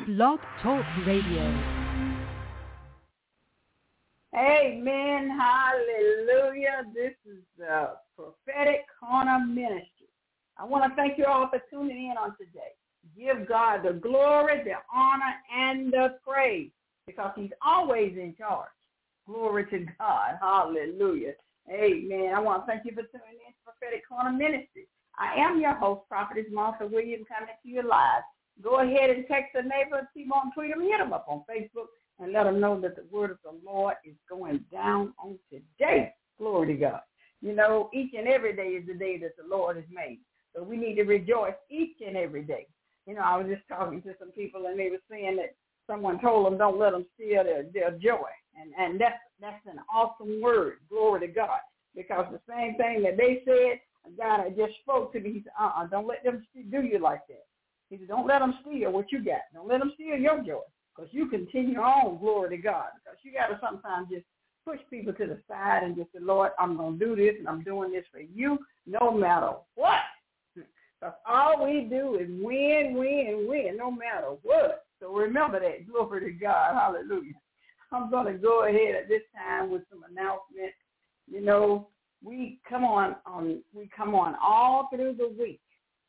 Blog Talk Radio. Amen. Hallelujah. This is the Prophetic Corner Ministry. I want to thank you all for tuning in on today. Give God the glory, the honor, and the praise because he's always in charge. Glory to God. Hallelujah. Amen. I want to thank you for tuning in to Prophetic Corner Ministry. I am your host, Prophetess Martha Williams, coming to you live. Go ahead and text a neighbor, see them on Twitter, hit them up on Facebook, and let them know that the word of the Lord is going down on today. Glory to God. You know, each and every day is the day that the Lord has made. So we need to rejoice each and every day. You know, I was just talking to some people, and they were saying that someone told them don't let them steal their joy. And that's an awesome word. Glory to God. Because the same thing that they said, God had just spoke to me. He said, don't let them do you like that. He said, don't let them steal what you got. Don't let them steal your joy. Because you continue on, glory to God. Because you got to sometimes just push people to the side and just say, Lord, I'm going to do this, and I'm doing this for you no matter what. Because all we do is win, no matter what. So remember that. Glory to God. Hallelujah. I'm going to go ahead at this time with some announcements. You know, we come on all through the week.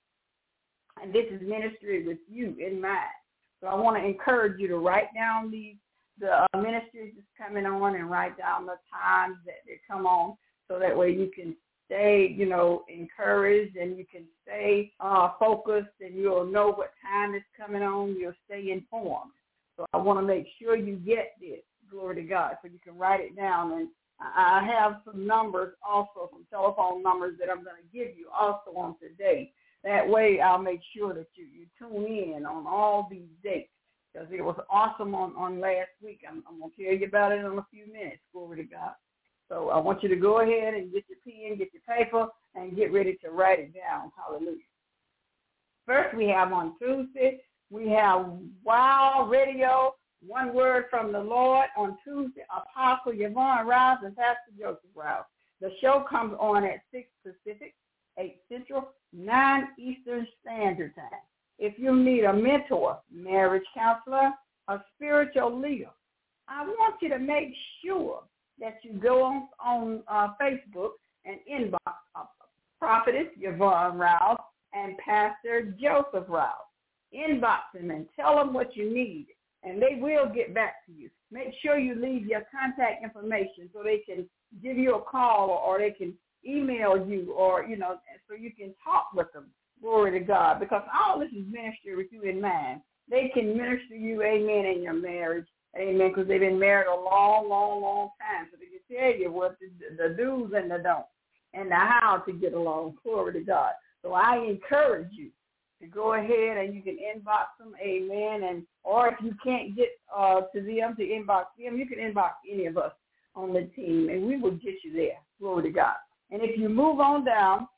And this is ministry with you in mind. So I want to encourage you to write down the ministries that's coming on and write down the times that they come on so that way you can stay, you know, encouraged and you can stay focused and you'll know what time is coming on. You'll stay informed. So I want to make sure you get this. Glory to God. So you can write it down. And I have some numbers also, some telephone numbers that I'm going to give you also on today. That way I'll make sure that you tune in on all these dates because it was awesome on last week. I'm going to tell you about it in a few minutes. Glory to God. So I want you to go ahead and get your pen, get your paper, and get ready to write it down. Hallelujah. First we have on Tuesday, we have Wow Radio, One Word from the Lord. On Tuesday, Apostle Yvonne Rouse and Pastor Joseph Rouse. The show comes on at 6 Pacific, 8 Central, 9 Eastern Standard Time. If you need a mentor, marriage counselor, a spiritual leader, I want you to make sure that you go on Facebook and inbox Prophetess Yvonne Rouse and Pastor Joseph Rouse. Inbox them and tell them what you need, and they will get back to you. Make sure you leave your contact information so they can give you a call or they can email you or, you know, so you can talk with them. Glory to God. Because all this is ministry with you in mind. They can minister you, amen, in your marriage. Amen, because they've been married a long, long, long time. So they can tell you what the do's and the don'ts and the how to get along. Glory to God. So I encourage you to go ahead and you can inbox them, amen. And or if you can't get to them to inbox them, you can inbox any of us on the team, and we will get you there. Glory to God. And if you move on down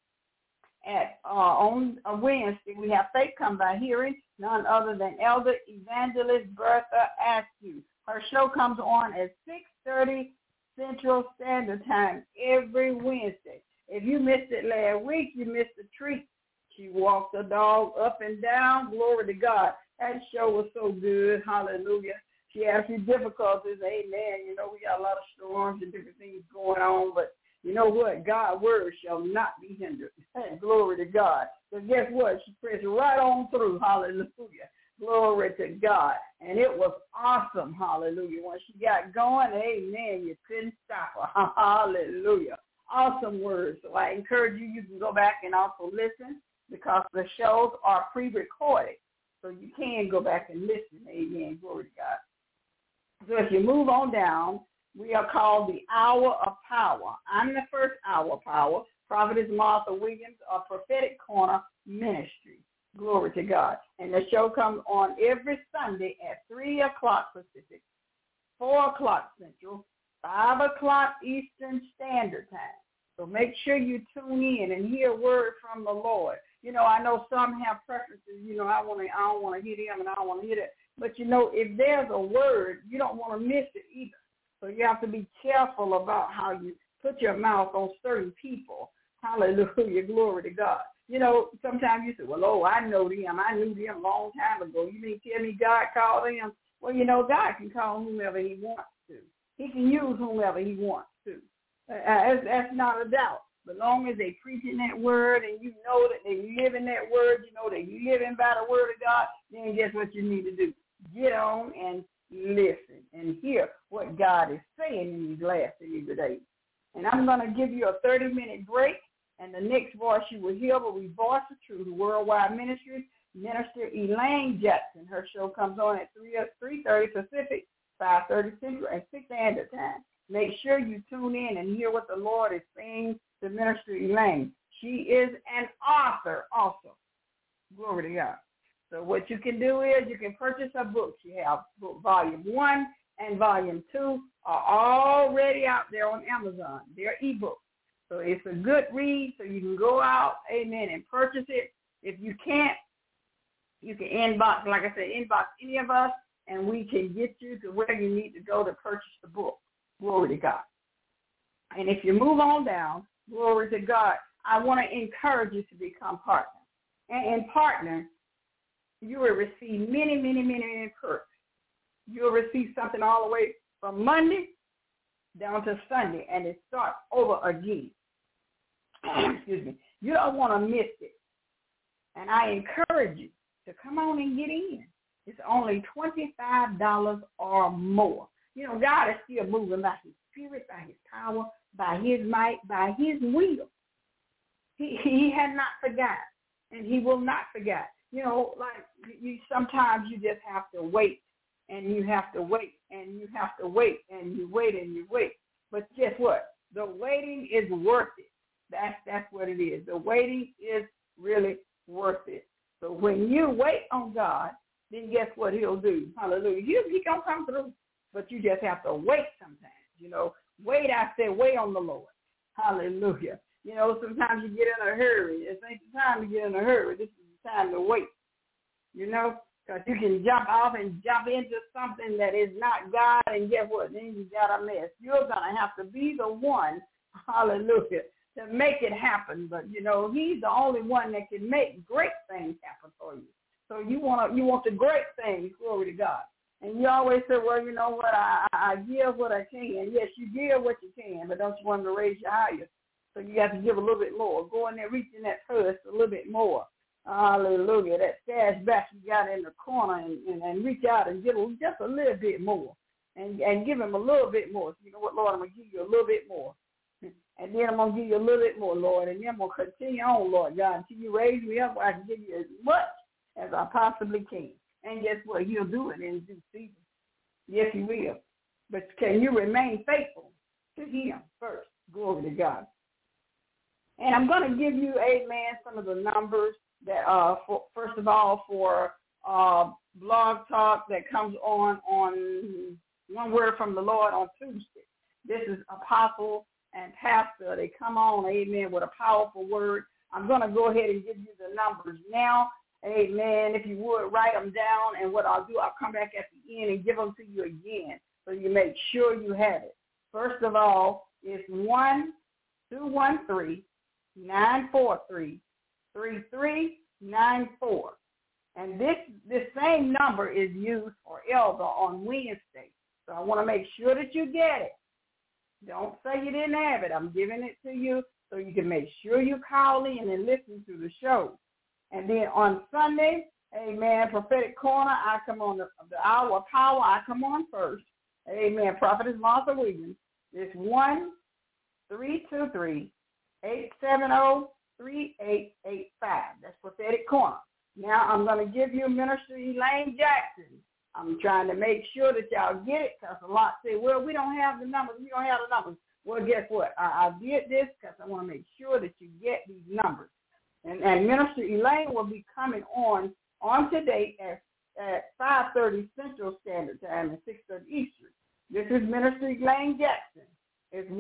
on a Wednesday, we have Faith Come by Hearing, none other than Elder Evangelist Bertha Askew. Her show comes on at 6:30 Central Standard Time every Wednesday. If you missed it last week, you missed a treat. She walked the dog up and down. Glory to God. That show was so good. Hallelujah. She had a few difficulties. Amen. You know, we got a lot of storms and different things going on, but you know what? God's word shall not be hindered. Glory to God. So guess what? She pressed right on through. Hallelujah. Glory to God. And it was awesome. Hallelujah. When she got going, amen, you couldn't stop her. Hallelujah. Awesome words. So I encourage you, you can go back and also listen because the shows are pre-recorded. So you can go back and listen. Amen. Glory to God. So if you move on down, we are called the Hour of Power. I'm the first Hour of Power. Prophetess Martha Williams, a Prophetic Corner Ministry. Glory to God. And the show comes on every Sunday at 3 o'clock Pacific, 4 o'clock Central, 5 o'clock Eastern Standard Time. So make sure you tune in and hear a word from the Lord. You know, I know some have preferences. You know, I don't want to hear them and I don't want to hear that. But, you know, if there's a word, you don't want to miss it either. So you have to be careful about how you put your mouth on certain people. Hallelujah. Glory to God. Sometimes you say, well, oh, I know them. I knew them a long time ago. You mean tell me God called them? Well, God can call whomever he wants to. He can use whomever he wants to. That's not a doubt. But long as they preaching that word and you know that they live in that word, you know that you living by the word of God, then guess what you need to do? Get on and listen and hear what God is saying in these last and evil days. And I'm going to give you a 30-minute break, and the next voice you will hear will be Voice of Truth, Worldwide Ministries, Minister Elaine Jackson. Her show comes on at 3:30 Pacific, 5:30 Central, and 6 Standard Time. Make sure you tune in and hear what the Lord is saying to Minister Elaine. She is an author also. Glory to God. So what you can do is you can purchase her books. She has book Volume 1 and Volume 2 are already out there on Amazon. They're ebooks. So it's a good read, so you can go out, amen, and purchase it. If you can't, you can inbox, like I said, inbox any of us, and we can get you to where you need to go to purchase the book. Glory to God. And if you move on down, glory to God, I want to encourage you to become partner. And in partner, you will receive many, many, many perks. You'll receive something all the way from Monday down to Sunday, and it starts over again. Excuse me. You don't want to miss it. And I encourage you to come on and get in. It's only $25 or more. God is still moving by his spirit, by his power, by his might, by his will. He had not forgot, and he will not forget. Sometimes you just have to wait, and you have to wait, and you have to wait, and you wait, and you wait. But guess what? The waiting is worth it. That's what it is. The waiting is really worth it. So when you wait on God, then guess what he'll do? Hallelujah. He gonna come through, but you just have to wait sometimes. Wait, I said, wait on the Lord. Hallelujah. Sometimes you get in a hurry. This ain't the time to get in a hurry. This is the time to wait. Because you can jump off and jump into something that is not God, and guess what? Then you got a mess. You're going to have to be the one, hallelujah, to make it happen. But, he's the only one that can make great things happen for you. So you want the great things, glory to God. And you always say, well, you know what, I give what I can. Yes, you give what you can, but don't you want to raise your higher? So you got to give a little bit more. Go in there, reach in that purse a little bit more. Hallelujah. That stash back you got in the corner and reach out and give just a little bit more. And give him a little bit more. So you know what, Lord, I'm going to give you a little bit more. And then I'm going to give you a little bit more, Lord. And then I'm going to continue on, Lord God, until you raise me up where I can give you as much as I possibly can. And guess what? He'll do it in due season. Yes, he will. But can you remain faithful to him first? Glory to God. And I'm going to give you, amen, some of the numbers that, first of all, for Blog Talk that comes on One Word from the Lord on Tuesday. This is Apostle and Pastor. They come on, amen, with a powerful word. I'm going to go ahead and give you the numbers now. Amen. If you would, write them down, and what I'll do, I'll come back at the end and give them to you again so you make sure you have it. First of all, it's 1-213-943-3394. And this same number is used for Elder on Wednesday. So I want to make sure that you get it. Don't say you didn't have it. I'm giving it to you so you can make sure you call in and listen to the show. And then on Sunday, amen, Prophetic Corner, I come on the hour of power. I come on first. Amen. Prophetess Martha Williams. It's 1-323-870-3885. That's Prophetic Corner. Now I'm going to give you Minister Elaine Jackson. I'm trying to make sure that y'all get it, because a lot say, well, we don't have the numbers. We don't have the numbers. Well, guess what? I did this because I want to make sure that you get these numbers. And Minister Elaine will be coming on today at 5:30 Central Standard Time and 6:30 Eastern. This is Minister Elaine Jackson. It's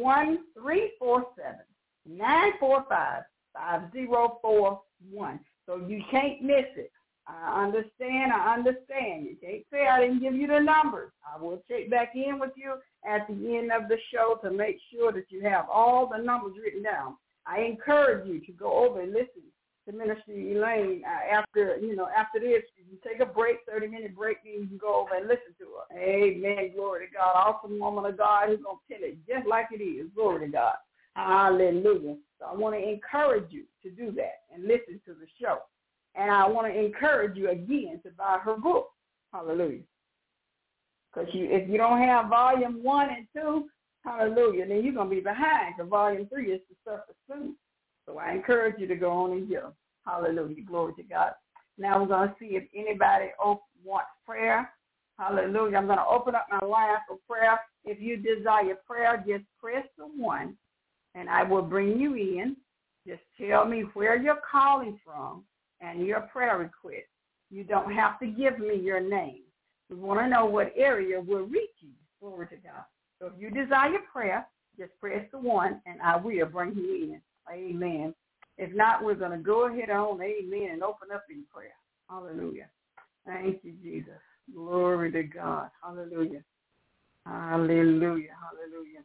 1-347-945-5041. So you can't miss it. I understand. You can't say I didn't give you the numbers. I will check back in with you at the end of the show to make sure that you have all the numbers written down. I encourage you to go over and listen to Minister Elaine after this. You take a break, 30-minute break, then you can go over and listen to her. Amen. Glory to God. Awesome woman of God who's going to tell it just like it is. Glory to God. Hallelujah. So I want to encourage you to do that and listen to the show. And I want to encourage you again to buy her book. Hallelujah. Because if you don't have volume 1 and 2, hallelujah, then you're going to be behind, because volume 3 is to surface soon. So I encourage you to go on and get them. Hallelujah. Glory to God. Now we're going to see if anybody wants prayer. Hallelujah. I'm going to open up my line for prayer. If you desire prayer, just press the 1, and I will bring you in. Just tell me where you're calling from and your prayer request. You don't have to give me your name. We want to know what area will reach you. Glory to God. So if you desire prayer, just press the 1, and I will bring you in. Amen. If not, we're going to go ahead on, amen, and open up in prayer. Hallelujah. Thank you, Jesus. Glory to God. Hallelujah. Hallelujah. Hallelujah.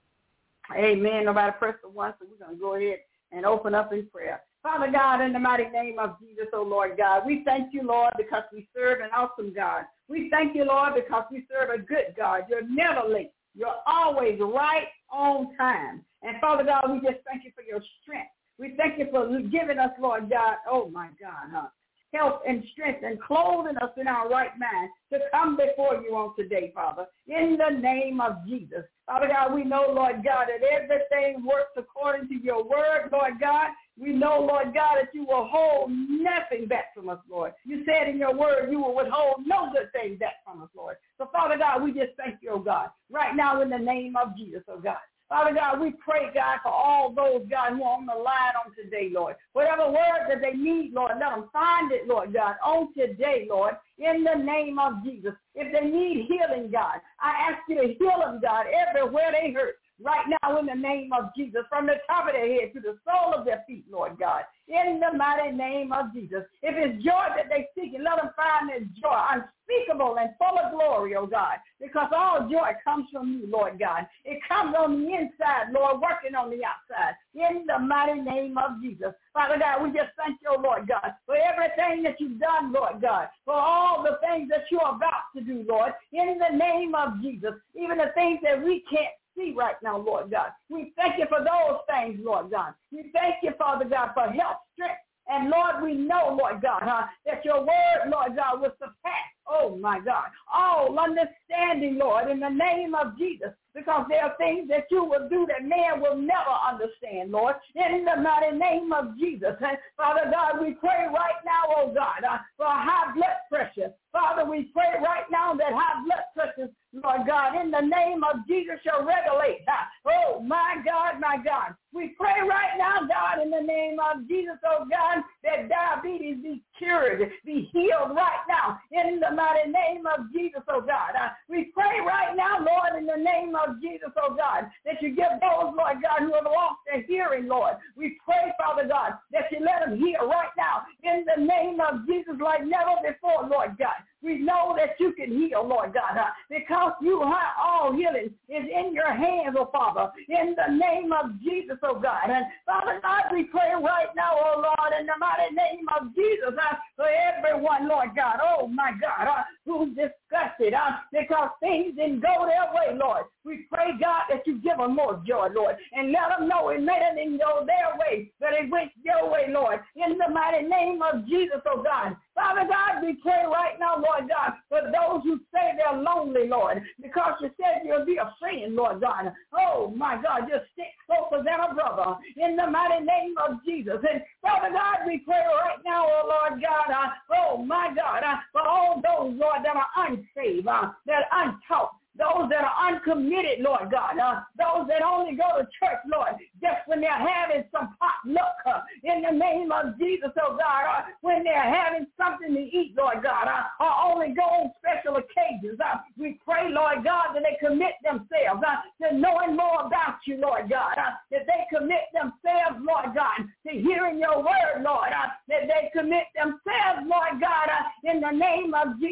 Amen. Nobody press the 1, so we're going to go ahead and open up in prayer. Father God, in the mighty name of Jesus, oh Lord God, we thank you, Lord, because we serve an awesome God. We thank you, Lord, because we serve a good God. You're never late. You're always right on time. And Father God, we just thank you for your strength. We thank you for giving us, Lord God, oh my God, health and strength and clothing us in our right mind to come before you on today, Father, in the name of Jesus. Father God, we know, Lord God, that everything works according to your word, Lord God. We know, Lord God, that you will hold nothing back from us, Lord. You said in your word you will withhold no good thing back from us, Lord. So, Father God, we just thank you, oh God, right now in the name of Jesus, oh God. Father God, we pray, God, for all those, God, who are on the line on today, Lord. Whatever word that they need, Lord, let them find it, Lord God, on today, Lord, in the name of Jesus. If they need healing, God, I ask you to heal them, God, everywhere they hurt. Right now in the name of Jesus, from the top of their head to the sole of their feet, Lord God, in the mighty name of Jesus. If it's joy that they seek, let them find their joy unspeakable and full of glory, oh God, because all joy comes from you, Lord God. It comes on the inside, Lord, working on the outside, in the mighty name of Jesus. Father God, we just thank you, oh Lord God, for everything that you've done, Lord God, for all the things that you're about to do, Lord, in the name of Jesus, even the things that we can't see right now, Lord God. We thank you for those things, Lord God. We thank you, Father God, for health, strength. And, Lord, we know, Lord God, that your word, Lord God, will surpass, oh, my God, all understanding, Lord, in the name of Jesus, because there are things that you will do that man will never understand, Lord, in the mighty name of Jesus. And, Father God, we pray right now, oh, God, for high blood pressure. Father, we pray right now that high blood pressure, Lord God, in the name of Jesus shall regulate. Oh, my God, my God. We pray right now, God, in the name of Jesus, oh, God, that diabetes be cured, be healed right now in the mighty name of Jesus, oh, God. We pray right now, Lord, in the name of Jesus, oh, God, that you give those, Lord God, who have lost their hearing, Lord. We pray, Father God, that you let them hear right now in the name of Jesus like never before, Lord God. We know that you can heal, Lord God, because you have all healing is in your hands, oh Father, in the name of Jesus, oh God. And Father God, we pray right now, oh Lord, in the mighty name of Jesus, for everyone, Lord God, oh my God, who's disgusted because things didn't go their way, Lord. We pray, God, that you give them more joy, Lord, and let them know it didn't go their way, but it went your way, Lord, in the mighty name of Jesus, oh God. Father God, we pray right now, Lord God, for those who say they're lonely, Lord, because you said you'll be a friend, Lord God. Oh, my God, just stick closer than a brother in the mighty name of Jesus. And Father God, we pray right now, oh, Lord God, oh, my God, for all those, Lord, that are unsaved, that are untaught, those that are uncommitted, Lord God, those that only go to church, Lord, just when they're having some potluck in the name of Jesus, oh God, when they're having something to eat, Lord God, or only go on special occasions. We pray, Lord God, that they commit themselves to knowing more about you, Lord God, that they commit themselves, Lord God, to hearing your word, Lord, that they commit themselves, Lord God, in the name of Jesus,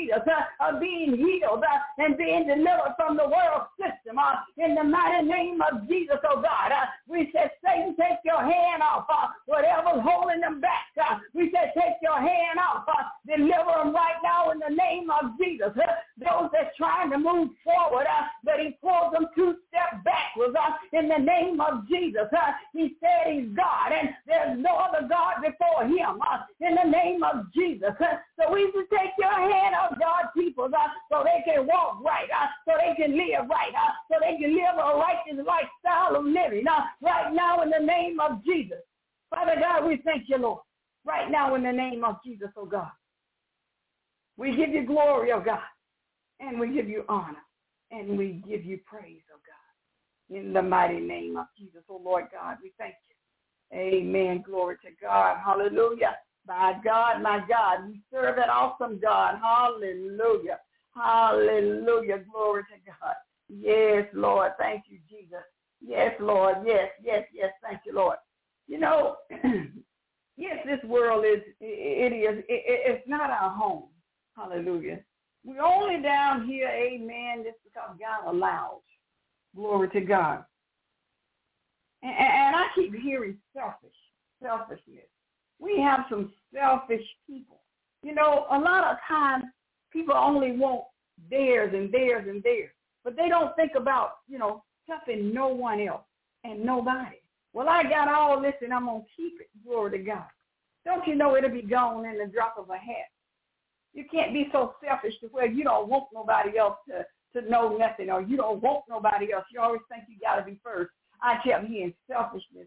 of being healed and being delivered from the world system. In the mighty name of Jesus, oh God, we said, Satan, take your hand off. Whatever's holding them back, we said, take your hand off. Deliver them right now in the name of Jesus. Those that's trying to move forward, but he pulls them 2 steps backwards in the name of Jesus. He said he's God, and there's no other God before him in the name of Jesus. So we should take your hand off God's people so they can walk right, so they can live right, so they can live a righteous lifestyle of living right now in the name of Jesus. Father God, we thank you, Lord, right now in the name of Jesus, oh God. We give you glory, oh God, and we give you honor, and we give you praise, oh God, in the mighty name of Jesus, oh Lord God, we thank you. Amen. Glory to God. Hallelujah. My God, we serve an awesome God. Hallelujah. Hallelujah. Glory to God. Yes, Lord. Thank you, Jesus. Yes, Lord. Yes. Thank you, Lord. You know, yes, this world it's not our home. Hallelujah. We're only down here, amen, just because God allows. Glory to God. And I keep hearing selfishness. We have some selfish people. You know, a lot of times people only want theirs and theirs and theirs, but they don't think about, helping no one else and nobody. Well, I got all this and I'm going to keep it. Glory to God. Don't you know it'll be gone in the drop of a hat? You can't be so selfish to where you don't want nobody else to know nothing, or you don't want nobody else. You always think you got to be first. I kept hearing selfishness.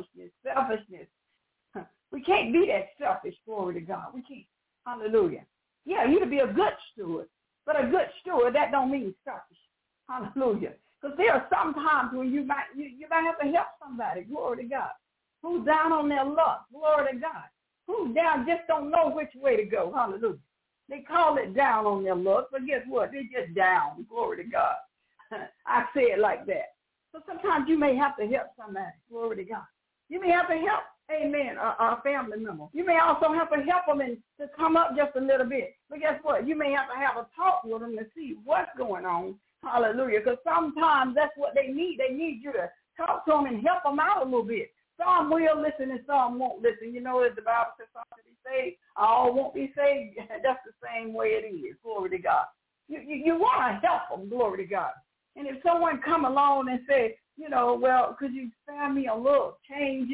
We can't be that selfish, glory to God. We can't. Hallelujah. Yeah, you to be a good steward, but a good steward, that don't mean selfish. Hallelujah. Because there are some times when you might have to help somebody, glory to God, who's down on their luck, glory to God, who's down, just don't know which way to go. Hallelujah. They call it down on their luck, but guess what? They're just down, glory to God. I say it like that. So sometimes you may have to help somebody, glory to God. You may have to help, amen, a family member. You may also have to help them to come up just a little bit. But guess what? You may have to have a talk with them to see what's going on. Hallelujah. Because sometimes that's what they need. They need you to talk to them and help them out a little bit. Some will listen and some won't listen. You know, as the Bible says, some will be saved, all won't be saved. That's the same way it is. Glory to God. You want to help them. Glory to God. And if someone come along and say, well, could you spare me a little change,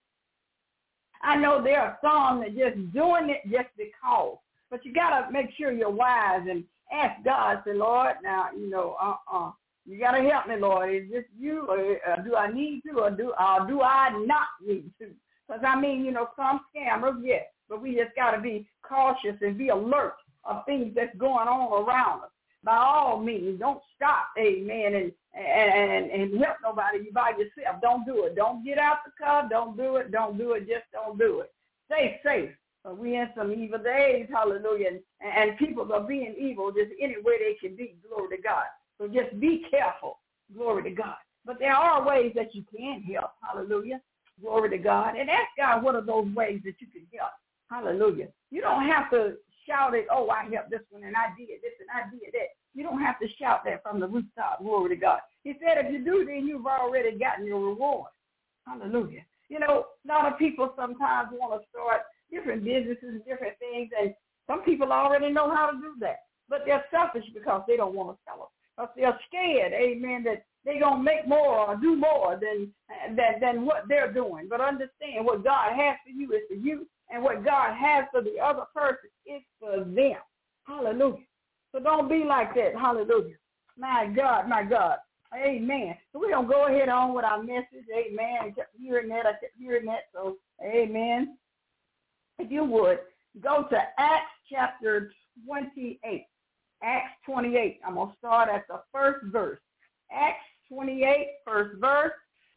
I know there are some that just doing it just because. But you got to make sure you're wise and ask God, say, Lord, now, you got to help me, Lord. Is this you, or do I need to, or do I not need to? Because, some scammers, yes, but we just got to be cautious and be alert of things that's going on around us. By all means, don't stop, amen, and help nobody by yourself. Don't do it. Don't get out the car. Don't do it. Just don't do it. Stay safe. We in some evil days, hallelujah, and people are being evil just any way they can be, glory to God. So just be careful, glory to God. But there are ways that you can help, hallelujah, glory to God. And ask God, what are those ways that you can help, hallelujah. You don't have to shout it, oh, I helped this one, and I did this, and I did that. You don't have to shout that from the rooftop, glory to God. He said if you do, then you've already gotten your reward, hallelujah. A lot of people sometimes want to start different businesses, different things, and some people already know how to do that. But they're selfish because they don't want to sell them. Because they're scared, amen, that they're going to make more or do more than what they're doing. But understand what God has for you is for you, and what God has for the other person is for them. Hallelujah. So don't be like that. Hallelujah. My God. Amen. So we're going to go ahead on with our message. Amen. I kept hearing that. So, amen. If you would, go to Acts chapter 28. Acts 28. I'm going to start at the first verse. Acts 28, first verse.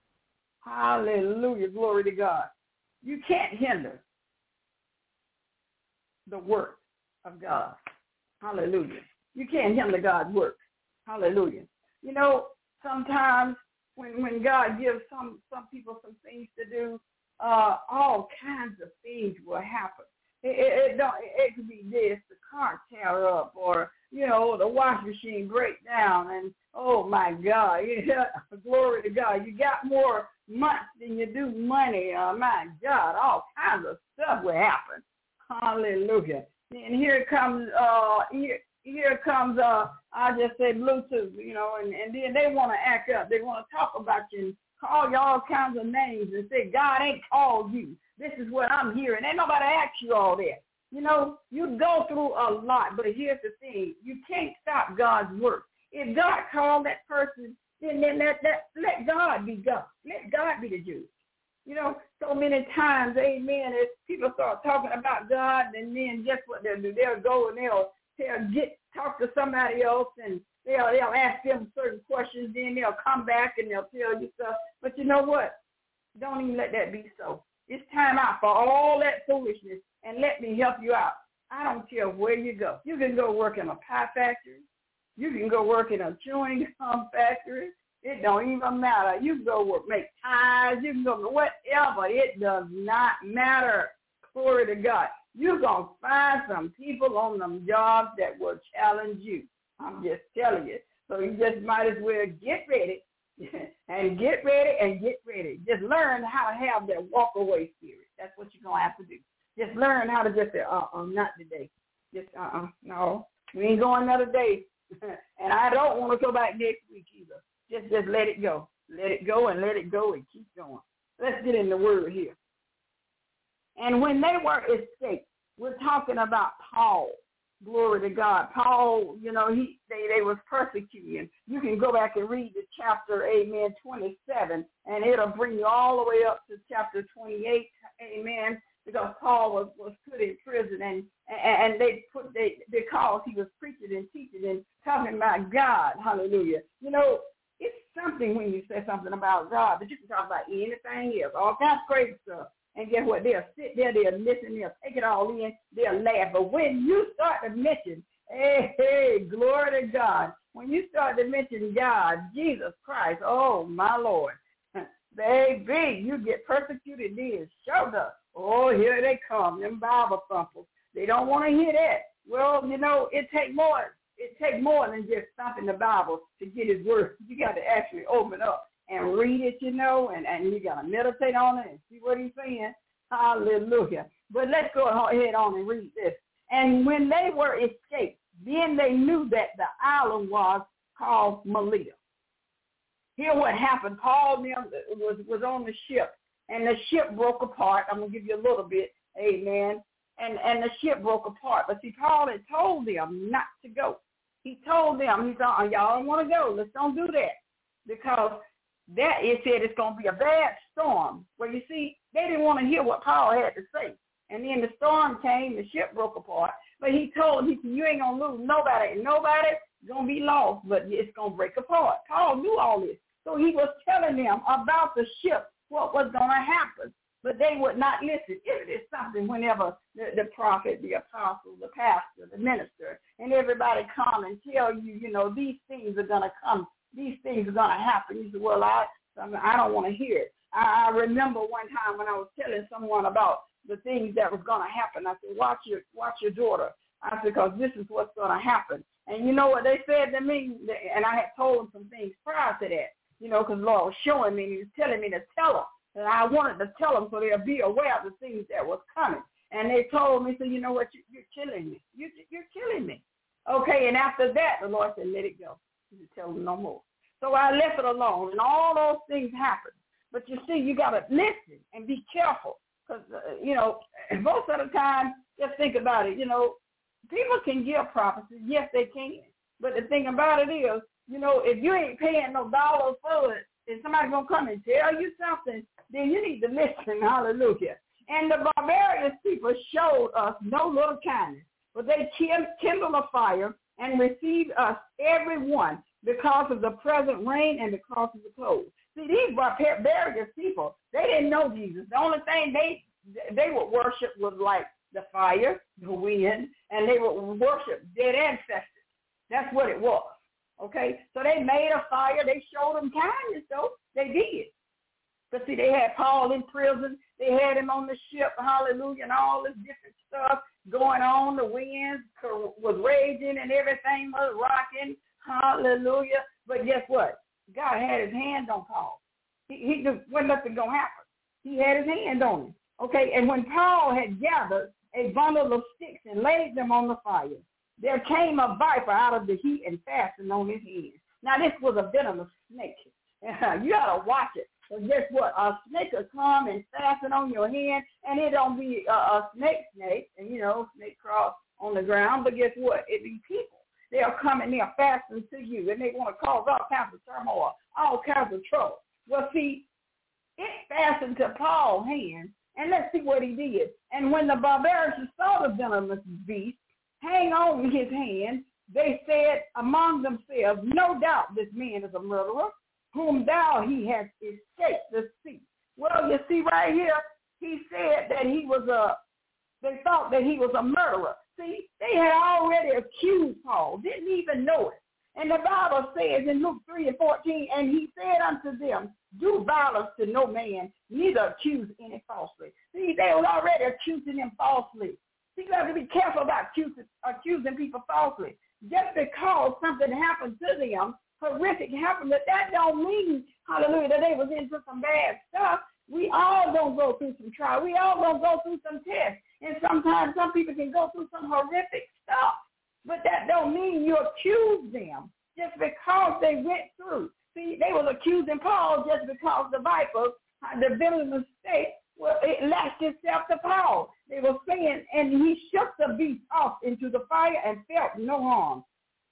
Hallelujah. Glory to God. You can't hinder the work of God. Hallelujah. You can't hinder God's work. Hallelujah. Sometimes when God gives some people some things to do, all kinds of things will happen. It could be this, the car tear up, or, the washing machine break down, and, oh, my God, glory to God. You got more months than you do money. My God, all kinds of stuff will happen. Hallelujah. And here comes, I'll just say Bluetooth, and then they want to act up. They want to talk about you and call you all kinds of names and say, God ain't called you. This is what I'm hearing. Ain't nobody ask you all that. You go through a lot, but here's the thing. You can't stop God's work. If God called that person, then let God be God. Let God be the judge. So many times, amen, as people start talking about God, and then guess what they'll do? They'll go and they'll talk to somebody else, and they'll ask them certain questions, then they'll come back and they'll tell you stuff. But you know what? Don't even let that be so. It's time out for all that foolishness, and let me help you out. I don't care where you go. You can go work in a pie factory. You can go work in a chewing gum factory. It don't even matter. You can go work, make ties. You can go whatever. It does not matter. Glory to God. You're going to find some people on them jobs that will challenge you. I'm just telling you. So you just might as well get ready and get ready and get ready. Just learn how to have that walk-away spirit. That's what you're going to have to do. Just learn how to just say, not today. Just, no, we ain't going another day. And I don't want to go back next week either. Just let it go. Let it go and let it go and keep going. Let's get in the word here. And when they were escaped, we're talking about Paul. Glory to God. Paul, they was persecuting. You can go back and read the chapter, amen, 27, and it'll bring you all the way up to chapter 28, amen, because Paul was put in prison, and because he was preaching and teaching and talking about God, hallelujah. It's something when you say something about God, but you can talk about anything else, all kinds of crazy stuff. And guess what? They'll sit there, they'll listen, they'll take it all in, they'll laugh. But when you start to mention, hey, glory to God, when you start to mention God, Jesus Christ, oh, my Lord, baby, you get persecuted then. Showed up. Oh, here they come, them Bible thumpers. They don't want to hear that. Well, it takes more. It takes more than just stopping the Bible to get his word. You got to actually open up and read it, and you got to meditate on it and see what he's saying. Hallelujah. But let's go ahead on and read this. And when they were escaped, then they knew that the island was called Melita. Here what happened, Paul was on the ship, and the ship broke apart. I'm going to give you a little bit, amen. And the ship broke apart. But see, Paul had told them not to go. He told them, he thought, y'all don't want to go. Let's don't do that. Because it said it's going to be a bad storm. Well, you see, they didn't want to hear what Paul had to say. And then the storm came, the ship broke apart. But he said, you ain't going to lose nobody. Nobody's going to be lost, but it's going to break apart. Paul knew all this. So he was telling them about the ship, what was going to happen. But they would not listen. It is something whenever the prophet, the apostle, the pastor, the minister, and everybody come and tell you, these things are going to come. These things are going to happen. You say, well, I don't want to hear it. I remember one time when I was telling someone about the things that was going to happen. I said, watch your daughter. I said, because this is what's going to happen. And you know what they said to me? And I had told them some things prior to that, because Lord was showing me, and he was telling me to tell them. And I wanted to tell them so they'll be aware of the things that was coming. And they told me, so you know what, you're killing me. You're killing me. Okay, and after that, the Lord said, let it go. He said, tell them no more. So I left it alone, and all those things happened. But you see, you got to listen and be careful. Because, most of the time, just think about it, people can give prophecies. Yes, they can. But the thing about it is, if you ain't paying no dollars for it, and somebody's going to come and tell you something, then you need to listen. Hallelujah. And the barbarian people showed us no little kindness, but they kindled a fire and received us, every one, because of the present rain and because of the clothes. See, these barbarian people, they didn't know Jesus. The only thing they would worship was like the fire, the wind, and they would worship dead ancestors. That's what it was. Okay, so they made a fire. They showed them kindness, though. They did. But see, they had Paul in prison. They had him on the ship, hallelujah, and all this different stuff going on. The winds was raging and everything was rocking, hallelujah. But guess what? God had his hand on Paul. He just wasn't nothing going to happen. He had his hand on him. Okay, and when Paul had gathered a bundle of sticks and laid them on the fire, there came a viper out of the heat and fastened on his head. Now, this was a venomous snake. You got to watch it. So guess what? A snake will come and fasten on your hand, and it don't be a snake, and, snake crawl on the ground. But guess what? It be people. They'll come and they'll fasten to you, and they want to cause all kinds of turmoil, all kinds of trouble. Well, see, it fastened to Paul's hand, and let's see what he did. And when the barbarians saw the venomous beast hang on his hand, they said among themselves, no doubt this man is a murderer, whom thou he hast escaped the sea. Well, you see right here, he said that they thought that he was a murderer. See, they had already accused Paul, didn't even know it. And the Bible says in Luke 3:14, and he said unto them, do violence to no man, neither accuse any falsely. See, they were already accusing him falsely. See, you have to be careful about accusing people falsely. Just because something happened to them, horrific happened, that don't mean, hallelujah, that they was into some bad stuff. We all don't go through some trial. We all don't go through some tests. And sometimes some people can go through some horrific stuff. But that don't mean you accuse them just because they went through. See, they were accusing Paul just because the viper, the venomous snake, well, it lashed itself to Paul. They were saying, and he shook the beast off into the fire and felt no harm.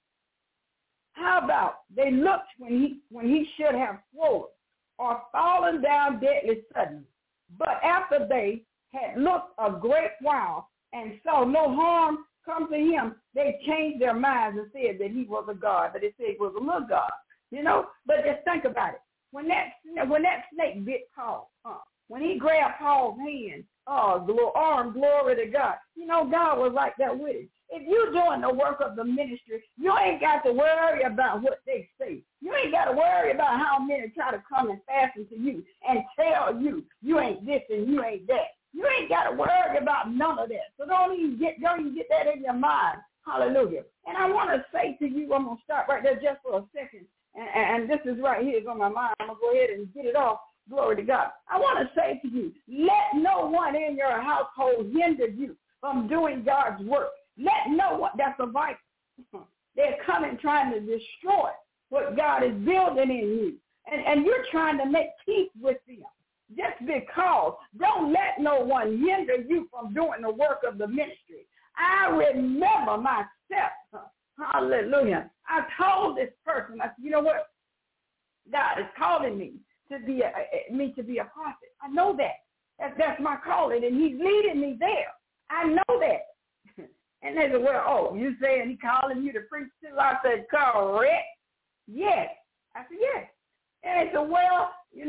How about they looked when he should have swollen or fallen down deadly suddenly. But after they had looked a great while and saw no harm come to him, they changed their minds and said that he was a god, but they said he was a little god, But just think about it. When that snake bit Paul, when he grabbed Paul's hand, glory to God. God was like that with him. If you're doing the work of the ministry, you ain't got to worry about what they say. You ain't got to worry about how many try to come and fasten to you and tell you you ain't this and you ain't that. You ain't got to worry about none of that. So don't even get that in your mind. Hallelujah. And I want to say to you, I'm going to stop right there just for a second. And this is right here. It's on my mind. I'm going to go ahead and get it off. Glory to God. I want to say to you, let no one in your household hinder you from doing God's work. Let no one, that's a viper. They're coming trying to destroy what God is building in you. And you're trying to make peace with them. Just because, don't let no one hinder you from doing the work of the ministry. I remember myself, hallelujah. I told this person, I said, you know what? God is calling me to be a prophet. I know that. That's my calling, and he's leading me there. I know that. And they said, well, you saying he calling you to preach too? I said, correct. Yes. I said, yes. And they said, well,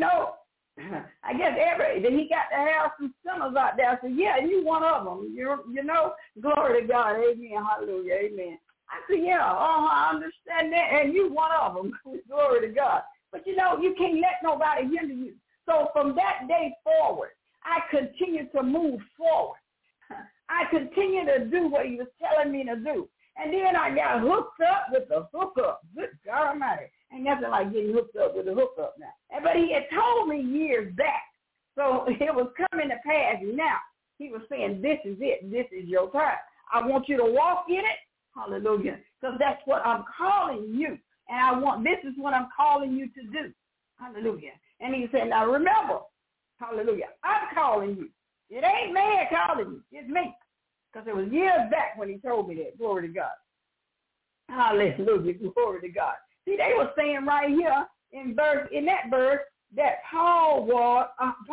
I guess then he got to have some sinners out there. I said, yeah, you one of them. Glory to God. Amen. Hallelujah. Amen. I said, yeah, I understand that. And you one of them. Glory to God. But, you can't let nobody hinder you. So from that day forward, I continue to move forward. I continue to do what he was telling me to do. And then I got hooked up with the hookup. Good God Almighty. Ain't nothing like getting hooked up with a hookup now. But he had told me years back. So it was coming to pass now. He was saying, this is it. This is your time. I want you to walk in it. Hallelujah. Because that's what I'm calling you. And this is what I'm calling you to do. Hallelujah. And he said, now remember, hallelujah, I'm calling you. It ain't man calling you. It's me. Because it was years back when he told me that. Glory to God. Hallelujah. Glory to God. See, they were saying right here in that verse that Paul was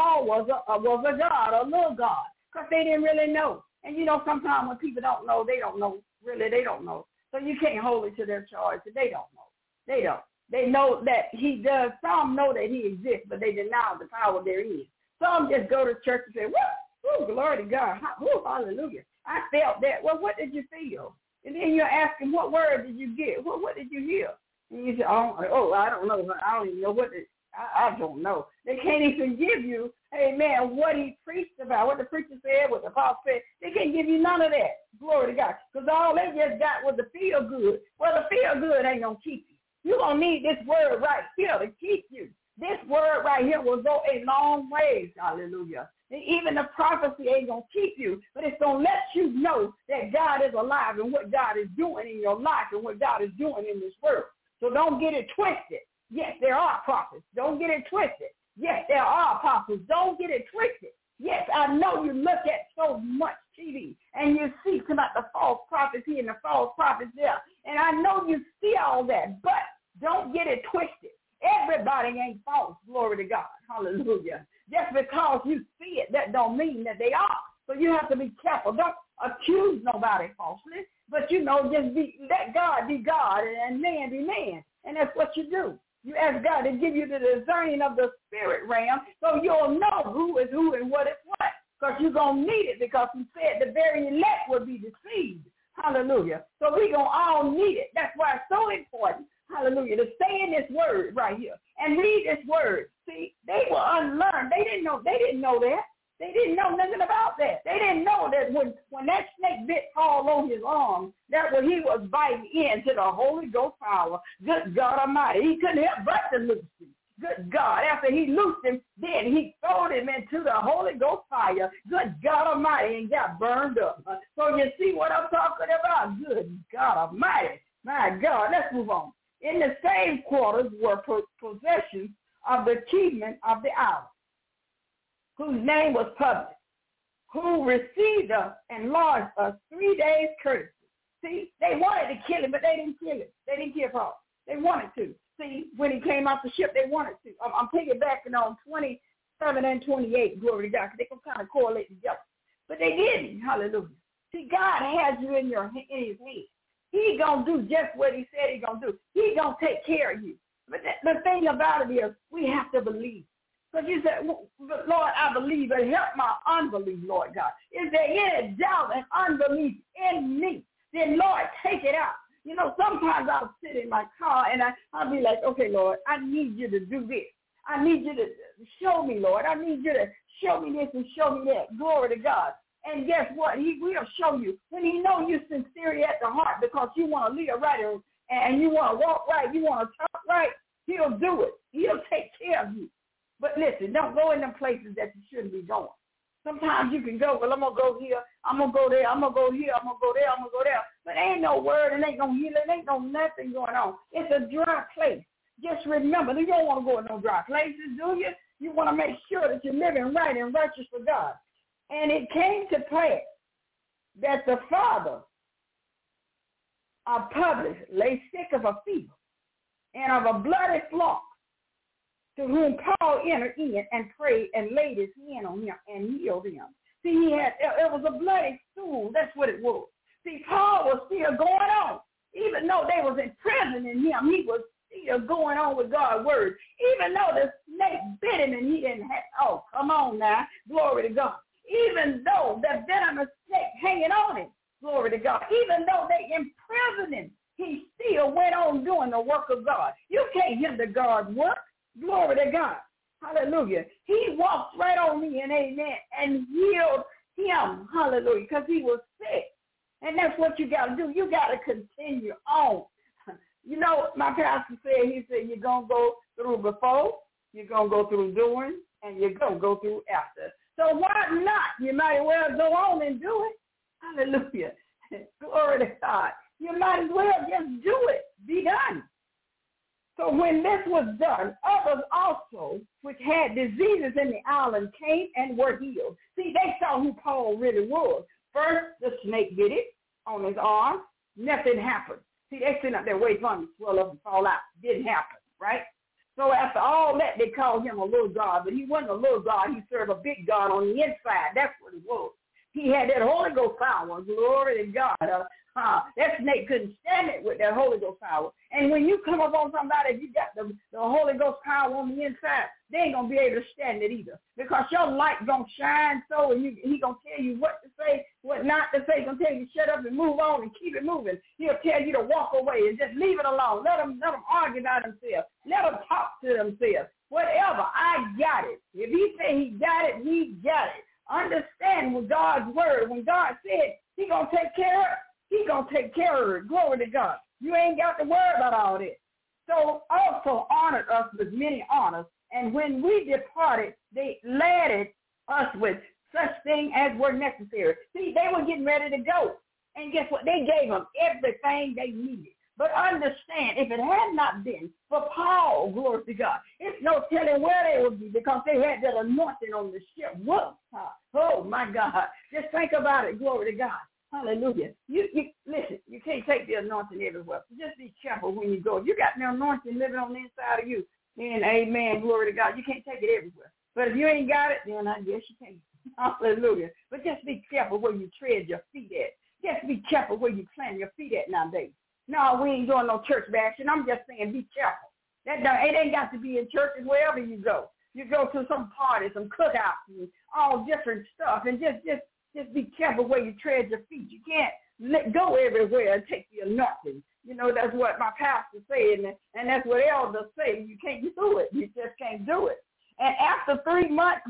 a god, a little god, because they didn't really know. And sometimes when people don't know, they don't know. Really, they don't know. So you can't hold it to their charge. They don't know. They don't. They know that he does. Some know that he exists, but they deny the power there is. Some just go to church and say, woo, glory to God. Woo, hallelujah. I felt that. Well, what did you feel? And then you're asking, what word did you get? What did you hear? And you say, I don't know. I don't even know what I don't know. They can't even give you, amen, what he preached about, what the preacher said, what the apostle said. They can't give you none of that. Glory to God. Because all they just got was the feel good. Well, the feel good ain't going to keep you. You're going to need this word right here to keep you. This word right here will go a long ways. Hallelujah. And even the prophecy ain't going to keep you, but it's going to let you know that God is alive and what God is doing in your life and what God is doing in this world. So don't get it twisted. Yes, there are prophets. Don't get it twisted. Yes, there are apostles. Don't get it twisted. Yes, I know you look at so much TV and you see about the false prophets here and the false prophets there. And I know you see all that, but don't get it twisted. Everybody ain't false. Glory to God. Hallelujah. Just because you see it, that don't mean that they are. So you have to be careful. Don't accuse nobody falsely, but, just let God be God and man be man. And that's what you do. You ask God to give you the discerning of the spirit realm so you'll know who is who and what is what. Because you're going to need it because he said the very elect will be deceived. Hallelujah. So we're going to all need it. That's why it's so important. Hallelujah. To stay in this word right here and read this word. See, they were unlearned. They didn't know that. They didn't know nothing about that. They didn't know that when that snake bit Paul on his arm, that when he was biting into the Holy Ghost power. Good God Almighty. He couldn't help but to loose him. Good God. After he loosed him, then he threw him into the Holy Ghost fire. Good God Almighty, and got burned up. So you see what I'm talking about? Good God Almighty. My God. Let's move on. In the same quarters were possessions of the achievement of the hour, whose name was Publius, who received us and lodged us 3 days courtesy. See, they wanted to kill him, but they didn't kill him. They didn't kill Paul. They wanted to. See, when he came off the ship, they wanted to. I'm piggybacking on 27 and 28, glory to God, because they can kind of correlate together. But they didn't, hallelujah. See, God has you in his hand. He going to do just what he said he going to do. He going to take care of you. But the thing about it is we have to believe. Because you said, Lord, I believe, but help my unbelief, Lord God. Is there any doubt and unbelief in me? Then, Lord, take it out. You know, sometimes I'll sit in my car and I'll be like, okay, Lord, I need you to do this. I need you to show me, Lord. I need you to show me this and show me that. Glory to God. And guess what? He will show you. When he knows you're sincerely at the heart because you want to live right and you want to walk right, you want to talk right, he'll do it. He'll take care of you. But listen, don't go in them places that you shouldn't be going. Sometimes you can go, well, I'm going to go here, I'm going to go there, I'm going to go here, I'm going to go there, I'm going to go there. But there ain't no word and ain't no healing, ain't no nothing going on. It's a dry place. Just remember, you don't want to go in no dry places, do you? You want to make sure that you're living right and righteous for God. And it came to pass that the father of Publius lay sick of a fever and of a bloody flock, to whom Paul entered in and prayed and laid his hand on him and healed him. See, it was a bloody stool. That's what it was. See, Paul was still going on. Even though they was imprisoning him, he was still going on with God's word. Even though the snake bit him and he didn't have, oh, come on now, glory to God. Even though the venomous snake hanging on him, glory to God. Even though they imprisoned him, he still went on doing the work of God. You can't hinder God's work. Glory to God. Hallelujah. He walked right on me and amen and healed him. Hallelujah. Because he was sick. And that's what you got to do. You got to continue on. You know, my pastor said, he said, you're going to go through before, you're going to go through during, and you're going to go through after. So why not? You might as well go on and do it. Hallelujah. Glory to God. You might as well just do it. Be done. So when this was done, others also, which had diseases in the island, came and were healed. See, they saw who Paul really was. First, the snake bit it on his arm. Nothing happened. See, they sitting up there waiting for him to swell up and fall out. Didn't happen, right? So after all that, they called him a little God. But he wasn't a little God. He served a big God on the inside. That's what he was. He had that Holy Ghost power. Glory to God. That snake couldn't stand it with that Holy Ghost power. And when you come up on somebody, you got the Holy Ghost power on the inside, they ain't going to be able to stand it either. Because your light going to shine so, and he going to tell you what to say, what not to say. He's going to tell you to shut up and move on and keep it moving. He'll tell you to walk away and just leave it alone. Let them argue about themselves. Let them talk to themselves. Whatever, I got it. If he say he got it, he got it. Understand with God's word. When God said he going to take care of it, he going to take care of it. Glory to God. You ain't got to worry about all this. So also honored us with many honors. And when we departed, they ladded us with such things as were necessary. See, they were getting ready to go. And guess what? They gave them everything they needed. But understand, if it had not been for Paul, glory to God, it's no telling where they would be because they had that anointing on the ship. Whoa. Oh, my God. Just think about it. Glory to God. Hallelujah. You listen, you can't take the anointing everywhere. Just be careful when you go. You got the anointing living on the inside of you. And amen, glory to God. You can't take it everywhere. But if you ain't got it, then I guess you can't. Hallelujah. But just be careful where you tread your feet at. Just be careful where you plant your feet at nowadays. No, we ain't doing no church bashing. I'm just saying be careful. It ain't got to be in churches wherever you go. You go to some parties, some cookouts, and all different stuff. And just be careful where you tread your feet. You can't go everywhere and take the anointing. You know, that's what my pastor said, and that's what elders say. You can't do it. You just can't do it. And after 3 months,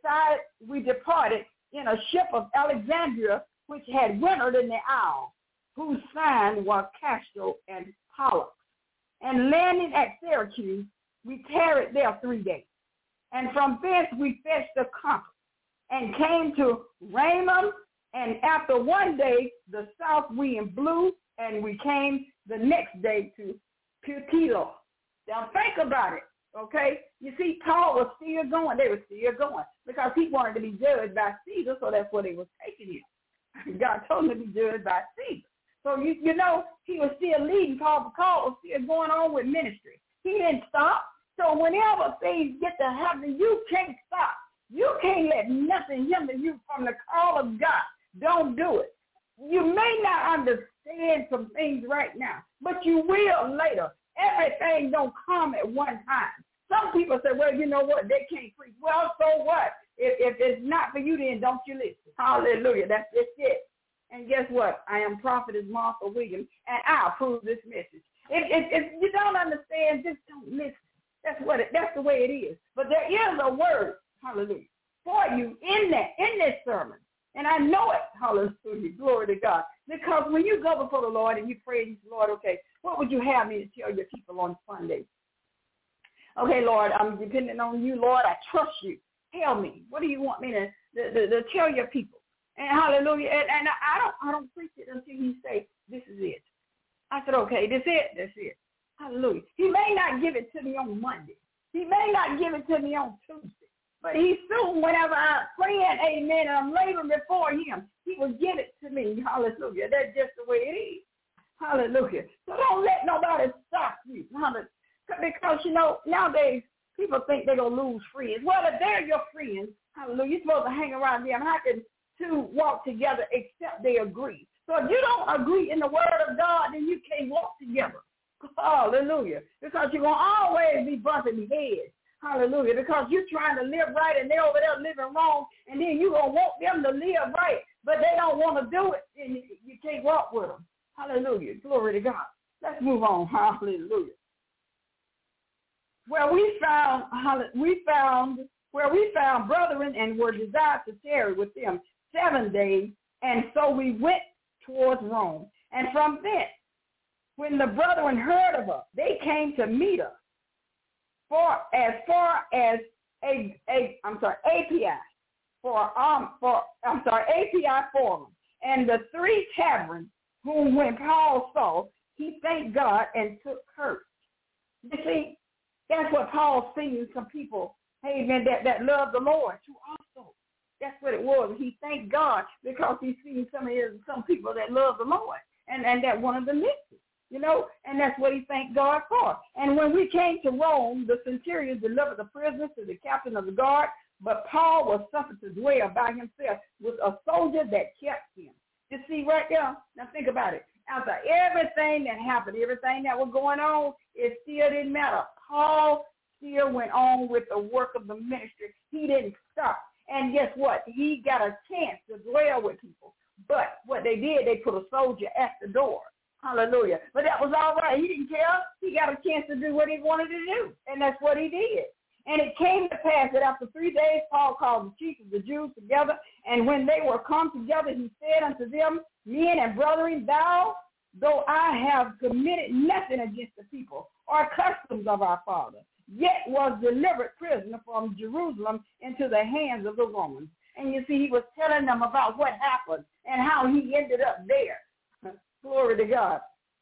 we departed in a ship of Alexandria, which had wintered in the isle, whose sign was Castor and Pollux. And landing at Syracuse, we tarried there 3 days. And from thence we fetched a compass and came to Raymond. And after 1 day, the south wind blew, and we came the next day to Puteoli. Now think about it, okay? You see, Paul was still going. They were still going because he wanted to be judged by Caesar, so that's where they was taking him. God told him to be judged by Caesar. So, you know, he was still leading. Paul was still going on with ministry. He didn't stop. So whenever things get to happen, you can't stop. You can't let nothing hinder you from the call of God. Don't do it. You may not understand some things right now, but you will later. Everything don't come at one time. Some people say, well, you know what, they can't preach. Well, so what? If it's not for you, then don't you listen. Hallelujah. That's just it. And guess what? I am Prophetess Martha Williams, and I approve this message. If you don't understand, just don't listen. That's the way it is. But there is a word, hallelujah, for you in this sermon. And I know it, hallelujah, glory to God. Because when you go before the Lord and you pray to the Lord, okay, what would you have me to tell your people on Sunday? Okay, Lord, I'm depending on you, Lord. I trust you. Tell me. What do you want me to tell your people? And hallelujah. And I don't preach it until he say, this is it. I said, okay, that's it. Hallelujah. He may not give it to me on Monday. He may not give it to me on Tuesday. But he soon, whenever I'm praying, amen, and I'm laboring before him, he will give it to me. Hallelujah. That's just the way it is. Hallelujah. So don't let nobody stop you. Hallelujah. Because, you know, nowadays people think they're going to lose friends. Well, if they're your friends, hallelujah, you're supposed to hang around them. How can two walk together except they agree? So if you don't agree in the word of God, then you can't walk together. Hallelujah. Because you're going to always be bumping heads. Hallelujah. Because you're trying to live right and they're over there living wrong, and then you're going to want them to live right, but they don't want to do it, and you can't walk with them. Hallelujah. Glory to God. Let's move on. Hallelujah. Where we found brethren and were desired to tarry with them 7 days, and so we went towards Rome. And from thence, when the brethren heard of us, they came to meet us as far as API Forum, and the 3 taverns, whom when Paul saw, he thanked God and took courage. You see, that's what Paul's seeing some people, amen, that love the Lord too also. That's what it was. He thanked God because he's seen some people that love the Lord and that wanted to listen, you know, and that's what he thanked God for. And when we came to Rome, the centurion delivered the prisoners to the captain of the guard, but Paul was suffered to dwell by himself with a soldier that kept him. You see right there? Now think about it. after everything that happened, everything that was going on, it still didn't matter. Paul still went on with the work of the ministry. He didn't stop. And guess what? He got a chance to dwell with people. But what they did, they put a soldier at the door. Hallelujah. But that was all right. He didn't care. He got a chance to do what he wanted to do. And that's what he did. And it came to pass that after 3 days, Paul called the chief of the Jews together. And when they were come together, he said unto them, Men and brethren, though I have committed nothing against the people or customs of our father, yet was delivered prisoner from Jerusalem into the hands of the Romans. And you see, he was telling them about what happened and how he ended up there. Glory to God.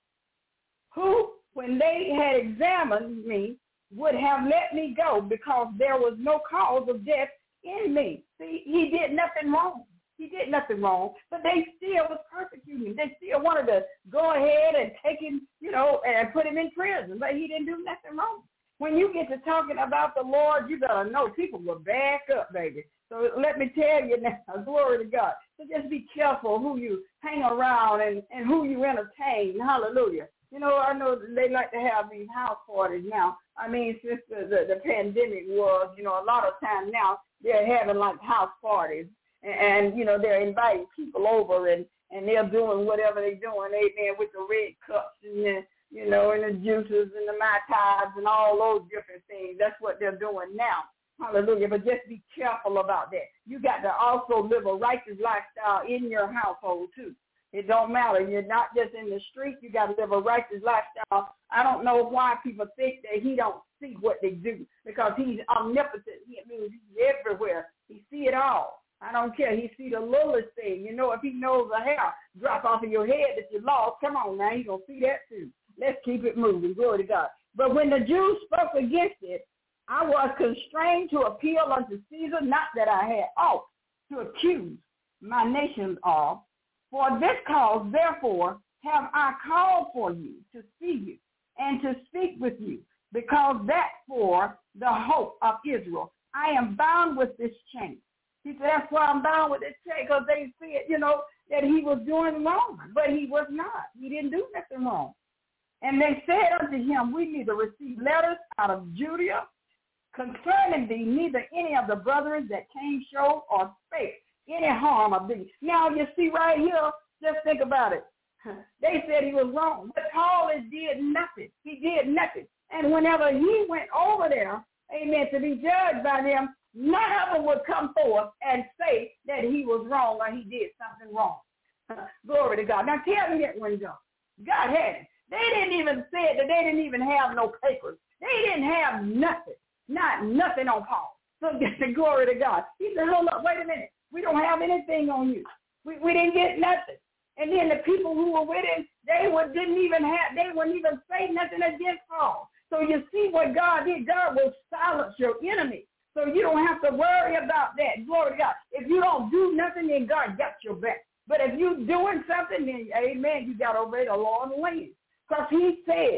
Who, when they had examined me, would have let me go because there was no cause of death in me. See, he did nothing wrong. He did nothing wrong, but they still was persecuting him. They still wanted to go ahead and take him, and put him in prison, but he didn't do nothing wrong. When you get to talking about the Lord, you better know people will back up, baby. So let me tell you now, glory to God. So just be careful who you hang around and who you entertain. Hallelujah. I know they like to have these house parties now. I mean, since the pandemic was, a lot of times now they're having like house parties. And they're inviting people over and they're doing whatever they're doing, amen, with the red cups and the, and the juices and the Mai Tais and all those different things. That's what they're doing now. Hallelujah. But just be careful about that. You got to also live a righteous lifestyle in your household too. It don't matter. You're not just in the street. You got to live a righteous lifestyle. I don't know why people think that he don't see what they do because he's omnipotent. He means he's everywhere. He see it all. I don't care. He see the littlest thing. If he knows a hair drop off of your head that you lost, come on now, he's going to see that too. Let's keep it moving. Glory to God. But when the Jews spoke against it, I was constrained to appeal unto Caesar, not that I had aught to accuse my nations of. For this cause, therefore, have I called for you to see you and to speak with you, because that for the hope of Israel, I am bound with this chain. He said, that's why I'm bound with this chain, because they said, that he was doing wrong, but he was not. He didn't do nothing wrong. And they said unto him, we neither receive letters out of Judea concerning thee, neither any of the brethren that came showed or spake any harm of thee. Now, you see right here, just think about it. They said he was wrong, but Paul did nothing. He did nothing. And whenever he went over there, amen, to be judged by them, none of them would come forth and say that he was wrong or he did something wrong. Glory to God. Now tell me that when God had it. They didn't even say that they didn't even have no papers. They didn't have nothing, not nothing on Paul. So glory to God. He said, hold up, wait a minute. We don't have anything on you. We didn't get nothing. And then the people who were with him, they wouldn't even say nothing against Paul. So you see what God did. God will silence your enemy. So you don't have to worry about that. Glory to God. If you don't do nothing, then God got your back. But if you're doing something, then, amen, you got to obey the law and the land. Because he said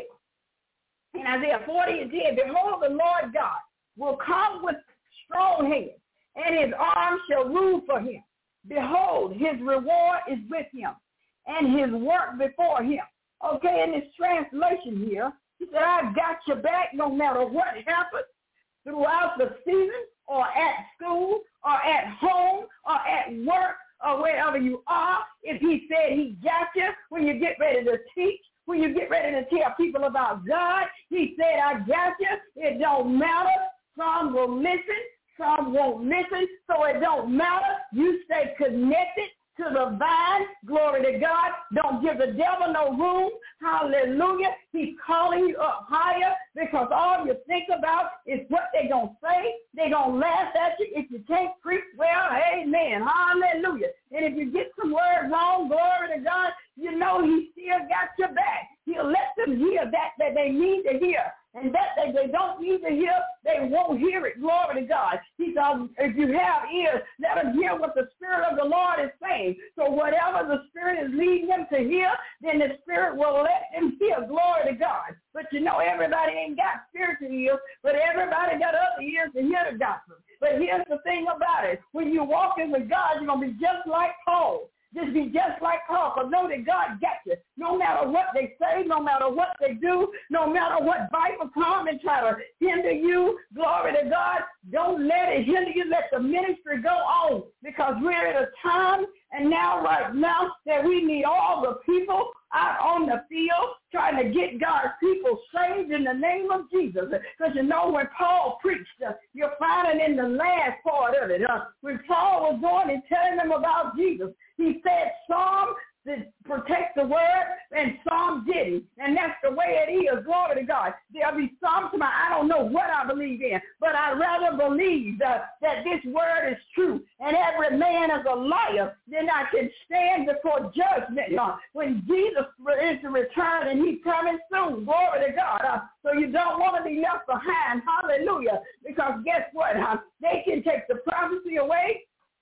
in Isaiah 40:10, behold, the Lord God will come with strong hand, and his arm shall rule for him. Behold, his reward is with him, and his work before him. Okay, in this translation here, he said, I've got your back no matter what happens throughout the season or at school or at home or at work or wherever you are. If he said he got you when you get ready to teach, when you get ready to tell people about God, he said, I got you. It don't matter. Some will listen. Some won't listen. So it don't matter. You stay connected to the vine. Glory to God. Don't give the devil no room. Hallelujah. He's calling you up higher because all you think about is what they're going to say. They're going to laugh at you. If you can't preach well, amen. Hallelujah. And if you get some words wrong, glory to God, you know he still got your back. He'll let them hear that they need to hear. And that they don't need to hear, they won't hear it. Glory to God. He said, if you have ears, let them hear what the Spirit of the Lord is saying. So whatever the Spirit is leading them to hear, then the Spirit will let them hear. Glory to God. But you know, everybody ain't got spiritual ears, but everybody got other ears to hear the gospel. But here's the thing about it. When you're walking with God, you're going to be just like Paul. Just be just like Paul, because know that God got you. No matter what they say, no matter what they do, no matter what viper come and try to hinder you, glory to God, don't let it hinder you. Let the ministry go on, because we're at a time and now, right now, that we need all the people out on the field trying to get God's people saved in the name of Jesus. Because you know, when Paul preached, you're finding in the last part of it, when Paul was going and telling them about Jesus, he said some that protect the word and some didn't. And that's the way it is. Glory to God. There'll be some tomorrow. I don't know what I believe in, but I'd rather believe that this word is true and every man is a liar than I can stand before judgment when Jesus is to return and he's coming soon. Glory to God. So you don't want to be left behind. Hallelujah. Because guess what? They can take the prophecy away.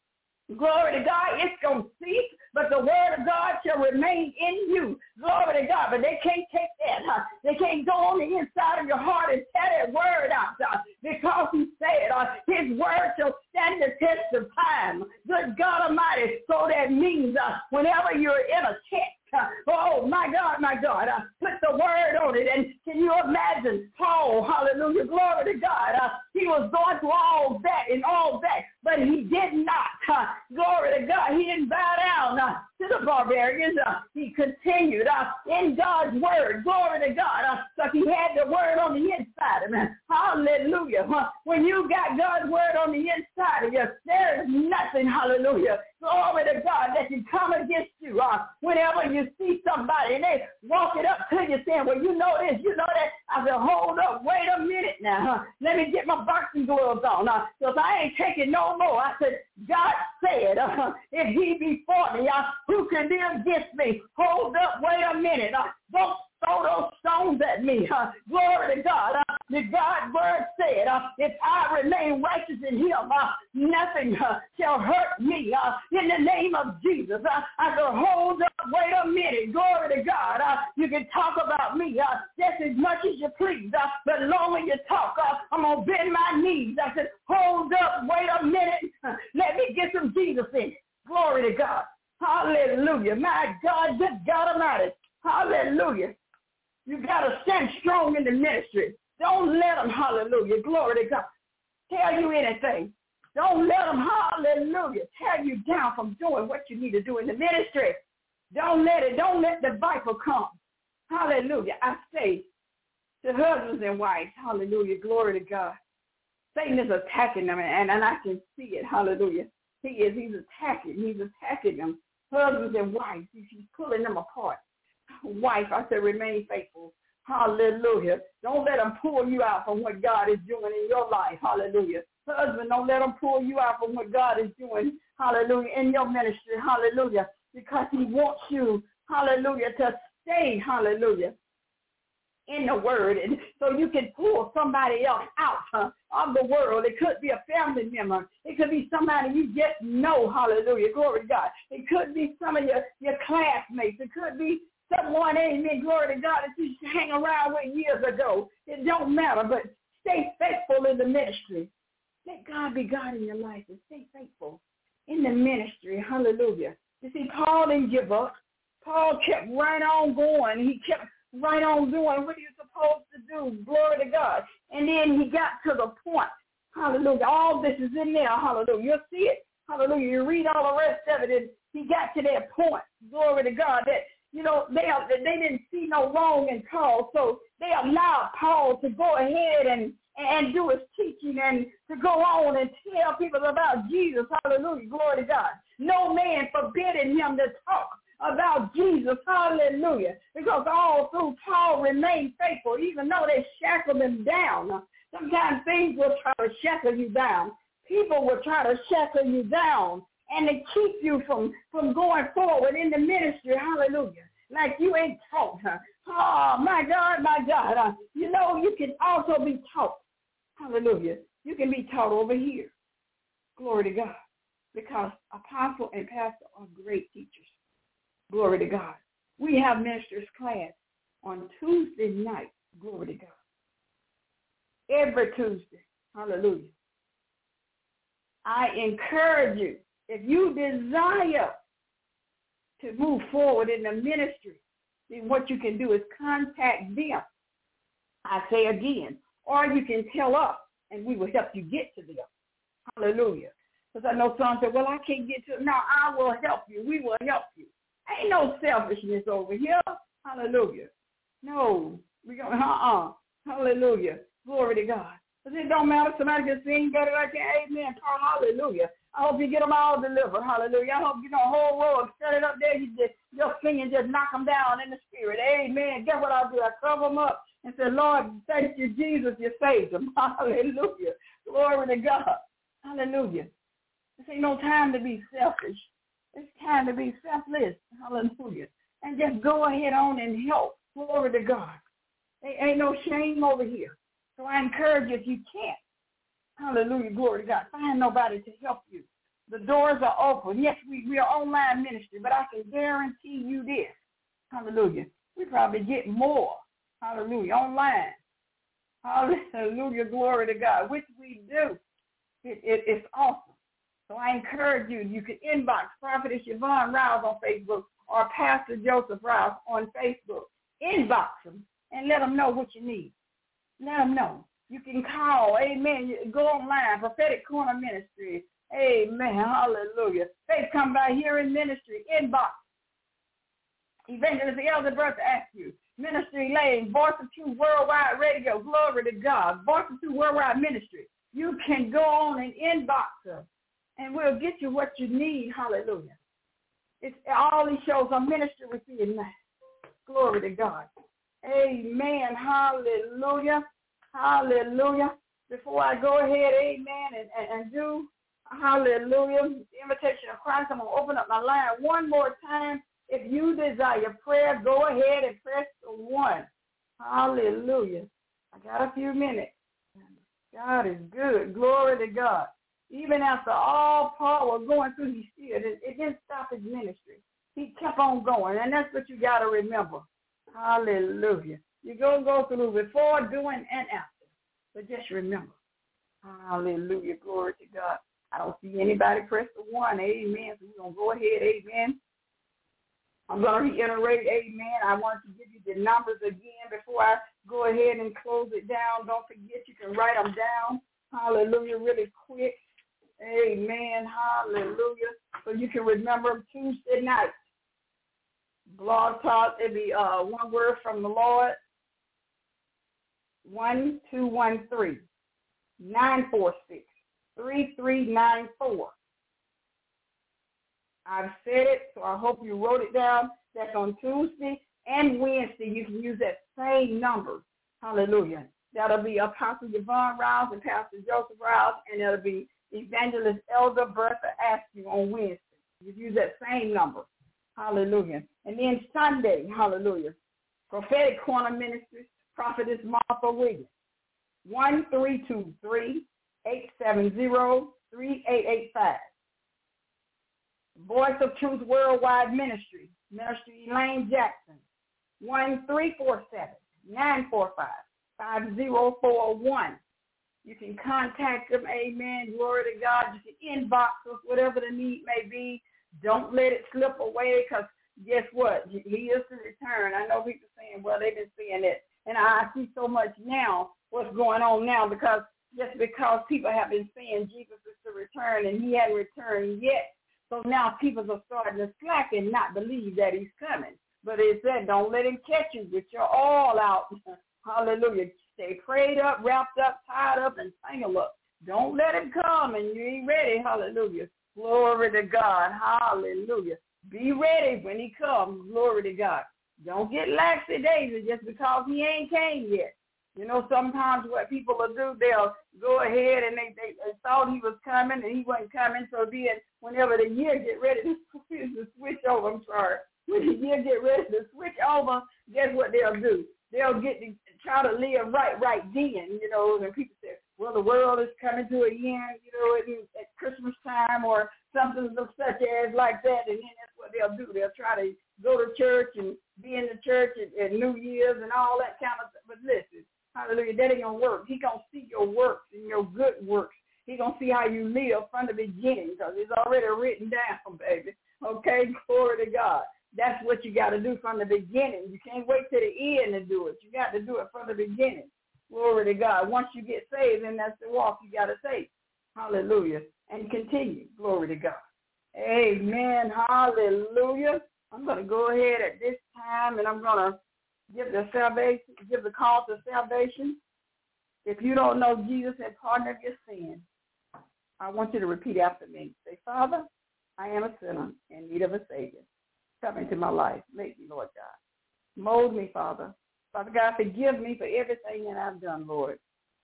Glory to God, it's going to cease, but the word of God shall remain in you. Glory to God, but they can't take that. They can't go on the inside of your heart and tear that word out because he said his word shall stand the test of time. Good God Almighty, so that means whenever you're in a text, oh, my God, put the word on it. And can you imagine Paul, hallelujah, glory to God, he was going through all that and all that, but he did not, glory to God, he didn't bow down to the barbarians. He continued in God's word, glory to God, because he had the word on the inside of him. Hallelujah. When you got God's word on the inside of you, there is nothing, hallelujah, glory to God, that can come against you. Whenever you see somebody and they walk it up to you saying, well, you know this, you know that, I said, hold up, wait a minute now. Let me get my boxing gloves on. Because I ain't taking no more. I said, God said, if he be for me, who can be against me? Hold up, wait a minute. Don't throw those stones at me. Glory to God. The God's word said, if I remain righteous in him, nothing shall hurt me. In the name of Jesus, I said, hold up, wait a minute. Glory to God. You can talk about me just as much as you please, but long as you talk, I'm going to bend my knees. I said, hold up, wait a minute. Let me get some Jesus in it. Glory to God. Hallelujah. My God, good God Almighty. Hallelujah. You got to stand strong in the ministry. Don't let them, hallelujah, glory to God, tell you anything. Don't let them, hallelujah, tear you down from doing what you need to do in the ministry. Don't let the viper come. Hallelujah. I say to husbands and wives, hallelujah, glory to God. Satan is attacking them, and I can see it, hallelujah. He's attacking them, husbands and wives. He's pulling them apart. Wife, I said, remain faithful. Hallelujah. Don't let them pull you out from what God is doing in your life. Hallelujah. Husband, don't let them pull you out from what God is doing. Hallelujah. In your ministry. Hallelujah. Because he wants you, hallelujah, to stay, hallelujah, in the word. And so you can pull somebody else out of the world. It could be a family member. It could be somebody you just know. Hallelujah. Glory to God. It could be some of your classmates. It could be someone, amen, glory to God, that you hang around with years ago. It don't matter, but stay faithful in the ministry. Let God be God in your life and stay faithful in the ministry. Hallelujah. You see, Paul didn't give up. Paul kept right on going. He kept right on doing what he was supposed to do. Glory to God. And then he got to the point. Hallelujah. All this is in there. Hallelujah. You'll see it. Hallelujah. You read all the rest of it, and he got to that point. Glory to God. That, you know, they didn't see no wrong in Paul, so they allowed Paul to go ahead and do his teaching and to go on and tell people about Jesus. Hallelujah. Glory to God. No man forbidding him to talk about Jesus. Hallelujah. Because all through Paul remained faithful, even though they shackled him down. Sometimes things will try to shackle you down. People will try to shackle you down and to keep you from going forward in the ministry. Hallelujah. Like you ain't taught. Oh, my God, my God. You know, you can also be taught. Hallelujah. You can be taught over here. Glory to God. Because apostle and pastor are great teachers. Glory to God. We have ministers class on Tuesday night. Glory to God. Every Tuesday. Hallelujah. I encourage you, if you desire to move forward in the ministry, then what you can do is contact them. I say again, or you can tell us, and we will help you get to them. Hallelujah. Because I know some say, well, I can't get to them. No, I will help you. We will help you. Ain't no selfishness over here. Hallelujah. No. We go, Hallelujah. Glory to God. Because it don't matter. Somebody can sing better like that. Amen. Hallelujah. I hope you get them all delivered. Hallelujah. I hope you know a whole row set it up there. Your singing just knock them down in the spirit. Amen. Guess what I do? I cover them up and say, Lord, thank you, Jesus, you saved them. Hallelujah. Glory to God. Hallelujah. This ain't no time to be selfish. It's time to be selfless. Hallelujah. And just go ahead on and help. Glory to God. There ain't no shame over here. So I encourage you if you can't. Hallelujah. Glory to God. Find nobody to help you. The doors are open. Yes, we are online ministry, but I can guarantee you this. Hallelujah. We probably get more. Hallelujah. Online. Hallelujah. Glory to God, which we do. It's awesome. So I encourage you. You can inbox Prophetess Yvonne Rouse on Facebook or Pastor Joseph Rouse on Facebook. Inbox them and let them know what you need. Let them know. You can call. Amen. You go online. Prophetic Corner Ministry. Amen. Hallelujah. Faith Come by Hearing Ministry. Inbox. Evangelist Elder Bertha Askew. Ministry Lane. Voice of Truth Worldwide Radio. Glory to God. Voice of Truth Worldwide Ministry. You can go on and inbox them, and we'll get you what you need. Hallelujah. It's all these shows are ministry with you now. Glory to God. Amen. Hallelujah. Hallelujah. Before I go ahead, amen, and do, hallelujah, the invitation of Christ, I'm going to open up my line one more time. If you desire prayer, go ahead and press the 1. Hallelujah. I got a few minutes. God is good. Glory to God. Even after all Paul was going through, it didn't stop his ministry. He kept on going, and that's what you got to remember. Hallelujah. You're going to go through before, during, and after. But just remember. Hallelujah. Glory to God. I don't see anybody press the 1. Amen. So we're going to go ahead. Amen. I'm going to reiterate. Amen. I want to give you the numbers again before I go ahead and close it down. Don't forget you can write them down. Hallelujah. Really quick. Amen. Hallelujah. So you can remember Tuesday night. Blog Talk, it'll be one word from the Lord. 1-213-946-3394. I've said it, so I hope you wrote it down. That's on Tuesday and Wednesday. You can use that same number. Hallelujah. That'll be Apostle Yvonne Rouse and Pastor Joseph Rouse, and it'll be Evangelist Elder Bertha Askew on Wednesday. You use that same number. Hallelujah. And then Sunday, hallelujah, Prophetic Corner Ministries, Prophetess Martha Williams, 1-323-870-3885. Voice of Truth Worldwide Ministry, Ministry Elaine Jackson, 1-347-945-5041. You can contact them, amen, glory to God. You can inbox us, whatever the need may be. Don't let it slip away, because guess what? He is to return. I know people saying, well, they've been saying it. And I see so much now, what's going on now, because people have been saying Jesus is to return, and he hadn't returned yet. So now people are starting to slack and not believe that he's coming. But it said, don't let him catch you with your all out. Hallelujah. Stay prayed up, wrapped up, tied up, and tangled up. Don't let him come and you ain't ready. Hallelujah. Glory to God. Hallelujah. Be ready when he comes. Glory to God. Don't get laxy-daisy just because he ain't came yet. You know, sometimes what people will do, they'll go ahead and they thought he was coming and he wasn't coming. So then whenever the year get ready to switch over, when the year get ready to switch over, guess what they'll do? They'll get to try to live right then, you know, and people say, well, the world is coming to an end, you know, at Christmas time or something such as like that, and then that's what they'll do. They'll try to go to church and be in the church at New Year's and all that kind of stuff. But listen, hallelujah, that ain't going to work. He going to see your works and your good works. He going to see how you live from the beginning, because it's already written down, baby. Okay, glory to God. That's what you got to do from the beginning. You can't wait to the end to do it. You got to do it from the beginning. Glory to God. Once you get saved, then that's the walk you got to take. Hallelujah. And continue. Glory to God. Amen. Hallelujah. I'm going to go ahead at this time, and I'm going to give the call to salvation. If you don't know Jesus as pardon of your sin, I want you to repeat after me. Say, Father, I am a sinner in need of a Savior. Come into my life. Make me, Lord God. Mold me, Father. Father God, forgive me for everything that I've done, Lord.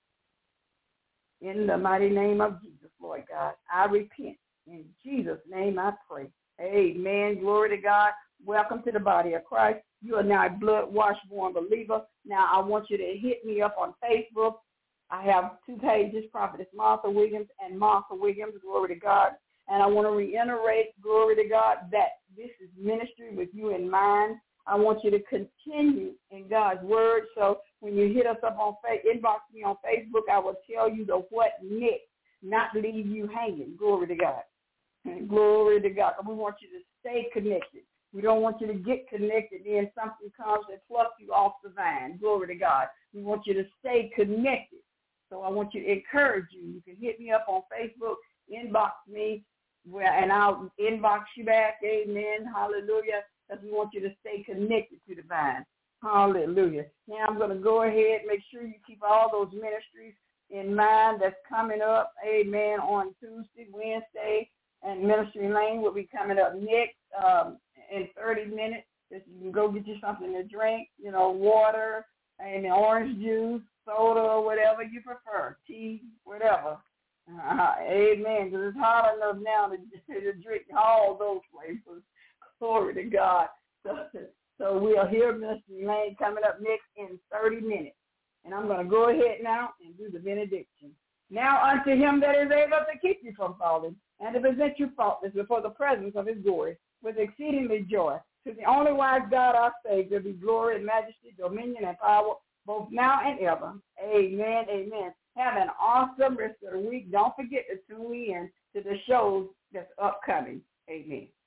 In the mighty name of Jesus, Lord God, I repent. In Jesus' name I pray. Amen. Glory to God. Welcome to the body of Christ. You are now a blood-washed, born believer. Now I want you to hit me up on Facebook. I have 2 pages, Prophetess Martha Williams and Martha Williams. Glory to God. And I want to reiterate, glory to God, that this is ministry with you in mind. I want you to continue in God's word. So when you hit us up on inbox me on Facebook, I will tell you the what next, not leave you hanging. Glory to God. And glory to God. We want you to stay connected. We don't want you to get connected, then something comes and plucks you off the vine. Glory to God. We want you to stay connected. So I want you to encourage you. You can hit me up on Facebook, inbox me, and I'll inbox you back. Amen. Hallelujah. Because we want you to stay connected to the vine. Hallelujah. Now I'm going to go ahead. Make sure you keep all those ministries in mind that's coming up. Amen. On Tuesday, Wednesday, and Ministry Lane will be coming up next in 30 minutes. Just you can go get you something to drink, water and orange juice, soda, or whatever you prefer, tea, whatever. Amen. Because it's hard enough now to drink all those flavors. Glory to God. So we'll hear Ministry Lane coming up next in 30 minutes. And I'm going to go ahead now and do the benediction. Now unto him that is able to keep you from falling and to present you faultless before the presence of his glory with exceedingly joy. To the only wise God our Savior be glory and majesty, dominion and power, both now and ever. Amen, amen. Have an awesome rest of the week. Don't forget to tune in to the shows that's upcoming. Amen.